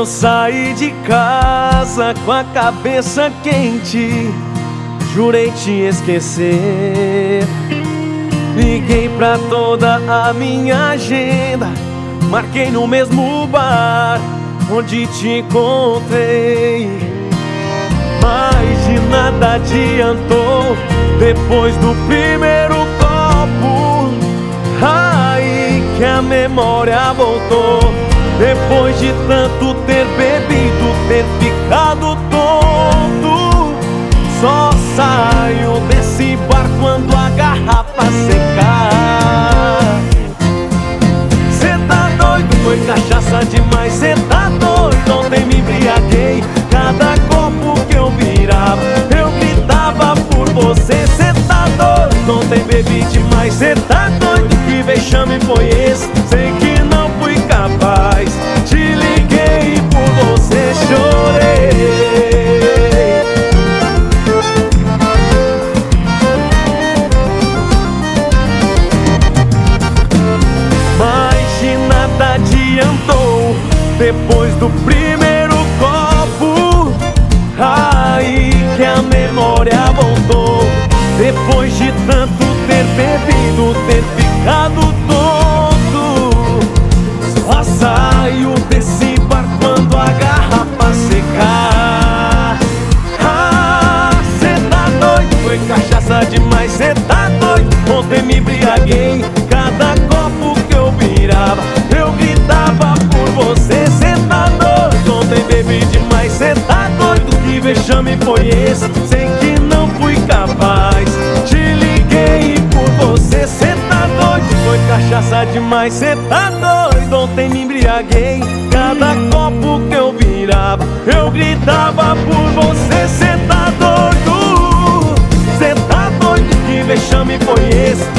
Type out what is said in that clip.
Eu saí de casa com a cabeça quente, jurei te esquecer. Liguei pra toda a minha agenda, marquei no mesmo bar onde te encontrei. Mas de nada adiantou, depois do primeiro copo, aí que a memória voltou. Depois de tanto ter bebido, ter ficado tonto, só saio desse bar quando a garrafa secar. Cê tá doido, foi cachaça demais, cê tá doido. Ontem me embriaguei, cada copo que eu virava, eu gritava por você. Cê tá doido, ontem bebi demais, cê tá doido. Que vexame foi esse? Sei que não fui capaz. Te liguei e por você chorei. Mas de nada adiantou, depois do primeiro copo, aí que a memória voltou. Depois de tanto ter bebido, ter ficado tonto, só saio desse bar quando a garrafa secar. Ah, cê tá doido, foi cachaça demais, cê tá doido. Ontem me embriaguei, cada copo que eu virava, eu gritava por você. Cê tá doido, ontem bebi demais, cê tá doido. Que vexame foi esse? Sei que não fui capaz. Te liguei e por você. Cê tá doido, foi cachaça demais, cê tá doido. Ontem me embriaguei, cada copo que eu virava, eu gritava por você. Cê tá doido, que vexame foi esse?